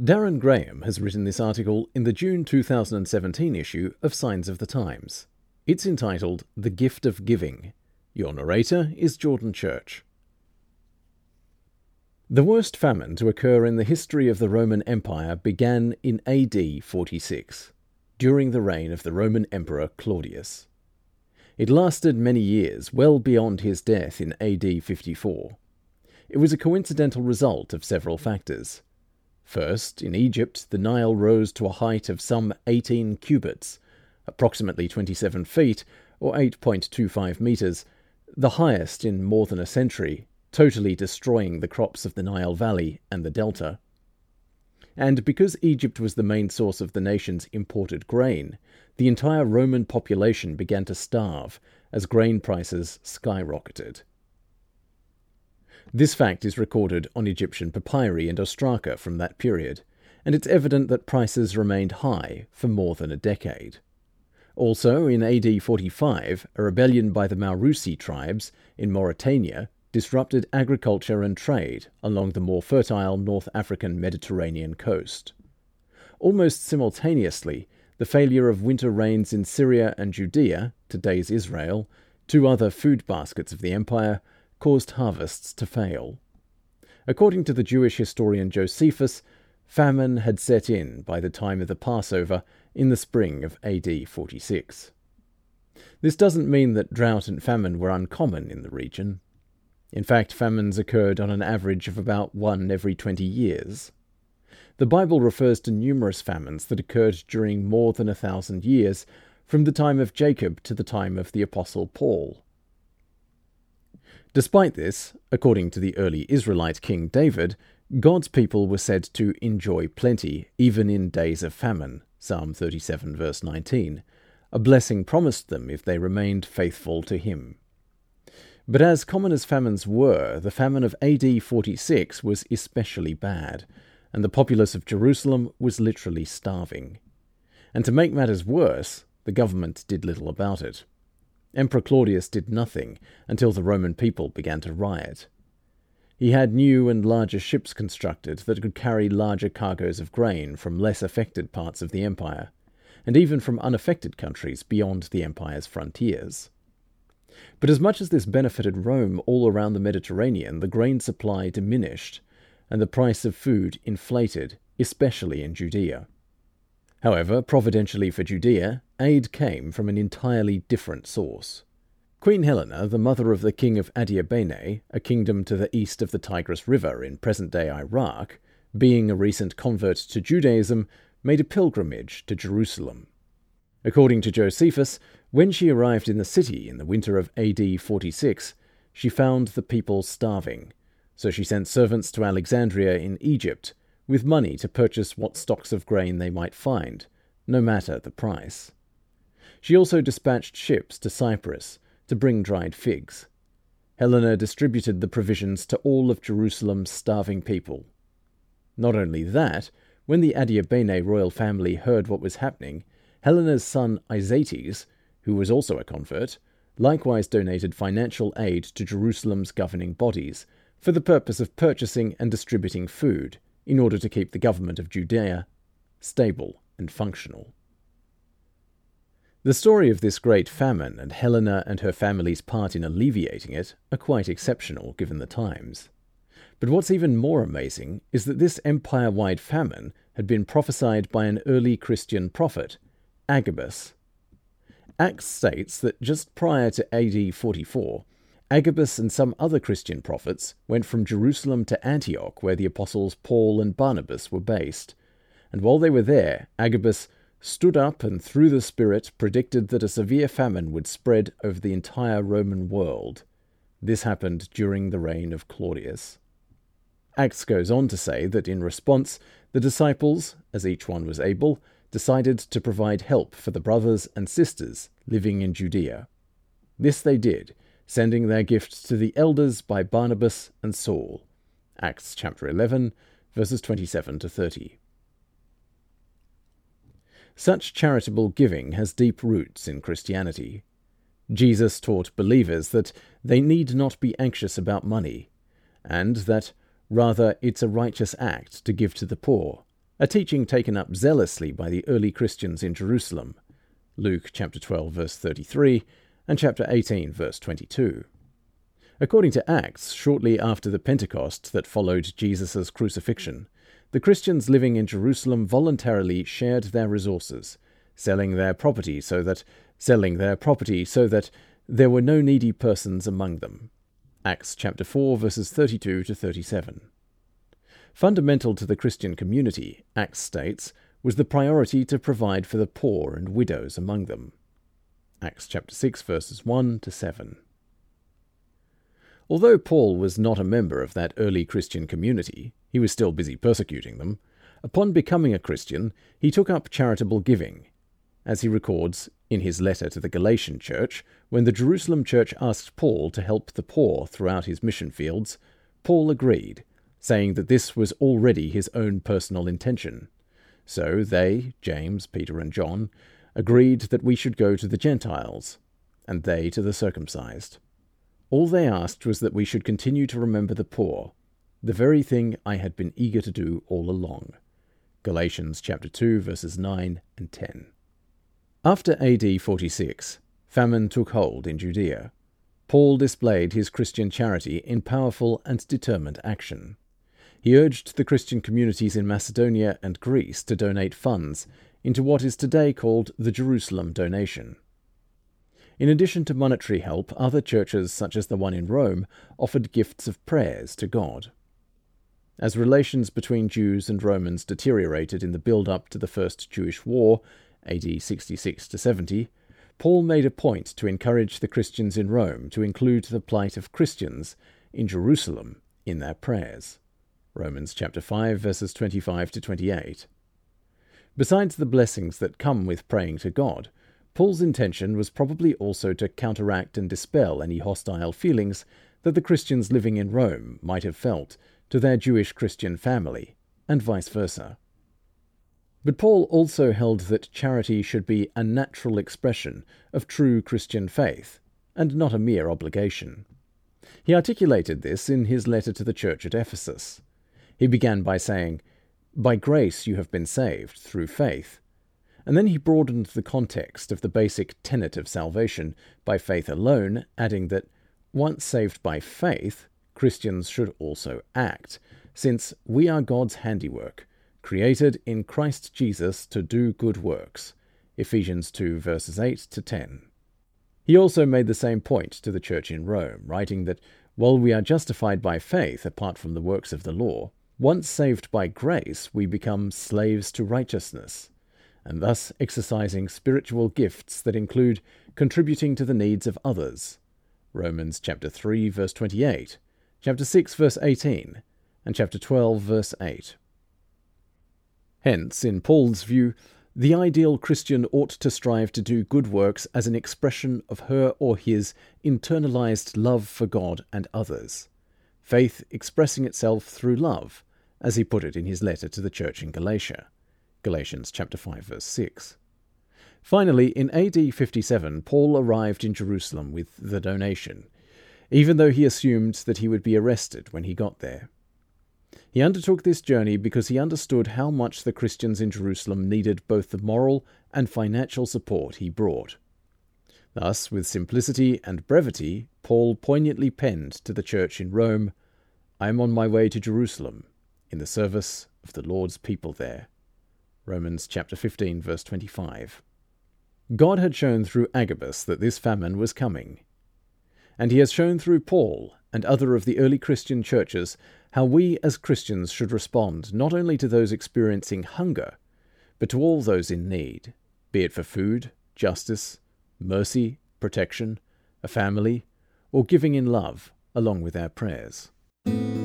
Darren Graham has written this article in the June 2017 issue of Signs of the Times. It's entitled The Gift of Giving. Your narrator is Jordan Church. The worst famine to occur in the history of the Roman Empire began in AD 46, during the reign of the Roman Emperor Claudius. It lasted many years, well beyond his death in AD 54. It was a coincidental result of several factors. First, in Egypt, the Nile rose to a height of some 18 cubits, approximately 27 feet, or 8.25 metres, the highest in more than a century, totally destroying the crops of the Nile Valley and the Delta. And because Egypt was the main source of the nation's imported grain, the entire Roman population began to starve as grain prices skyrocketed. This fact is recorded on Egyptian papyri and ostraka from that period, and it's evident that prices remained high for more than a decade. Also, in AD 45, a rebellion by the Maurusi tribes in Mauritania disrupted agriculture and trade along the more fertile North African Mediterranean coast. Almost simultaneously, the failure of winter rains in Syria and Judea, today's Israel, two other food baskets of the empire, caused harvests to fail. According to the Jewish historian Josephus, famine had set in by the time of the Passover in the spring of AD 46. This doesn't mean that drought and famine were uncommon in the region. In fact, famines occurred on an average of about one every 20 years. The Bible refers to numerous famines that occurred during more than 1,000 years, from the time of Jacob to the time of the Apostle Paul. Despite this, according to the early Israelite King David, God's people were said to enjoy plenty even in days of famine, Psalm 37 verse 19, a blessing promised them if they remained faithful to him. But as common as famines were, the famine of AD 46 was especially bad, and the populace of Jerusalem was literally starving. And to make matters worse, the government did little about it. Emperor Claudius did nothing until the Roman people began to riot. He had new and larger ships constructed that could carry larger cargoes of grain from less affected parts of the empire, and even from unaffected countries beyond the empire's frontiers. But as much as this benefited Rome all around the Mediterranean, the grain supply diminished, and the price of food inflated, especially in Judea. However, providentially for Judea, aid came from an entirely different source. Queen Helena, the mother of the king of Adiabene, a kingdom to the east of the Tigris River in present-day Iraq, being a recent convert to Judaism, made a pilgrimage to Jerusalem. According to Josephus, when she arrived in the city in the winter of AD 46, she found the people starving, so she sent servants to Alexandria in Egypt, with money to purchase what stocks of grain they might find, no matter the price. She also dispatched ships to Cyprus to bring dried figs. Helena distributed the provisions to all of Jerusalem's starving people. Not only that, when the Adiabene royal family heard what was happening, Helena's son Isaetes, who was also a convert, likewise donated financial aid to Jerusalem's governing bodies for the purpose of purchasing and distributing food, in order to keep the government of Judea stable and functional. The story of this great famine and Helena and her family's part in alleviating it are quite exceptional given the times. But what's even more amazing is that this empire-wide famine had been prophesied by an early Christian prophet, Agabus. Acts states that just prior to AD 44, Agabus and some other Christian prophets went from Jerusalem to Antioch, where the apostles Paul and Barnabas were based, and while they were there, Agabus stood up and through the Spirit predicted that a severe famine would spread over the entire Roman world. This happened during the reign of Claudius. Acts goes on to say that in response, the disciples, as each one was able, decided to provide help for the brothers and sisters living in Judea. This they did, sending their gifts to the elders by Barnabas and Saul. Acts chapter 11, verses 27 to 30. Such charitable giving has deep roots in Christianity. Jesus taught believers that they need not be anxious about money, and that, rather, it's a righteous act to give to the poor, a teaching taken up zealously by the early Christians in Jerusalem, Luke chapter 12 verse 33 and chapter 18 verse 22. According to Acts, shortly after the Pentecost that followed Jesus' crucifixion, the Christians living in Jerusalem voluntarily shared their resources, selling their property so that there were no needy persons among them. Acts chapter 4 verses 32 to 37. Fundamental to the Christian community, Acts states, was the priority to provide for the poor and widows among them. Acts chapter 6 verses 1 to 7. Although Paul was not a member of that early Christian community, he was still busy persecuting them. Upon becoming a Christian, he took up charitable giving. As he records in his letter to the Galatian church, when the Jerusalem church asked Paul to help the poor throughout his mission fields, Paul agreed, saying that this was already his own personal intention. So they, James, Peter, and John, agreed that we should go to the Gentiles, and they to the circumcised. All they asked was that we should continue to remember the poor, the very thing I had been eager to do all along. Galatians chapter 2 verses 9 and 10. After AD 46, famine took hold in Judea. Paul displayed his Christian charity in powerful and determined action. He urged the Christian communities in Macedonia and Greece to donate funds into what is today called the Jerusalem donation. In addition to monetary help, other churches, such as the one in Rome, offered gifts of prayers to God. As relations between Jews and Romans deteriorated in the build-up to the First Jewish War, AD 66-70, Paul made a point to encourage the Christians in Rome to include the plight of Christians in Jerusalem in their prayers. Romans chapter 5 verses 25 to 28. Besides the blessings that come with praying to God, Paul's intention was probably also to counteract and dispel any hostile feelings that the Christians living in Rome might have felt to their Jewish Christian family, and vice versa. But Paul also held that charity should be a natural expression of true Christian faith, and not a mere obligation. He articulated this in his letter to the church at Ephesus. He began by saying, "By grace you have been saved through faith," and then he broadened the context of the basic tenet of salvation by faith alone, adding that once saved by faith, Christians should also act, since we are God's handiwork, created in Christ Jesus to do good works. Ephesians 2 verses 8 to 10. He also made the same point to the church in Rome, writing that while we are justified by faith apart from the works of the law, once saved by grace we become slaves to righteousness, and thus exercising spiritual gifts that include contributing to the needs of others. Romans chapter 3 verse 28, chapter 6 verse 18, and chapter 12 verse 8. Hence, in Paul's view, the ideal Christian ought to strive to do good works as an expression of her or his internalized love for God and others, faith expressing itself through love, as he put it in his letter to the church in Galatia. Galatians chapter 5 verse 6. Finally, in AD 57, Paul arrived in Jerusalem with the donation, even though he assumed that he would be arrested when he got there. He undertook this journey because he understood how much the Christians in Jerusalem needed both the moral and financial support he brought. Thus, with simplicity and brevity, Paul poignantly penned to the church in Rome, "I am on my way to Jerusalem, in the service of the Lord's people there." Romans chapter 15 verse 25. God had shown through Agabus that this famine was coming, and he has shown through Paul and other of the early Christian churches how we as Christians should respond not only to those experiencing hunger, but to all those in need, be it for food, justice, mercy, protection, a family, or giving in love along with our prayers.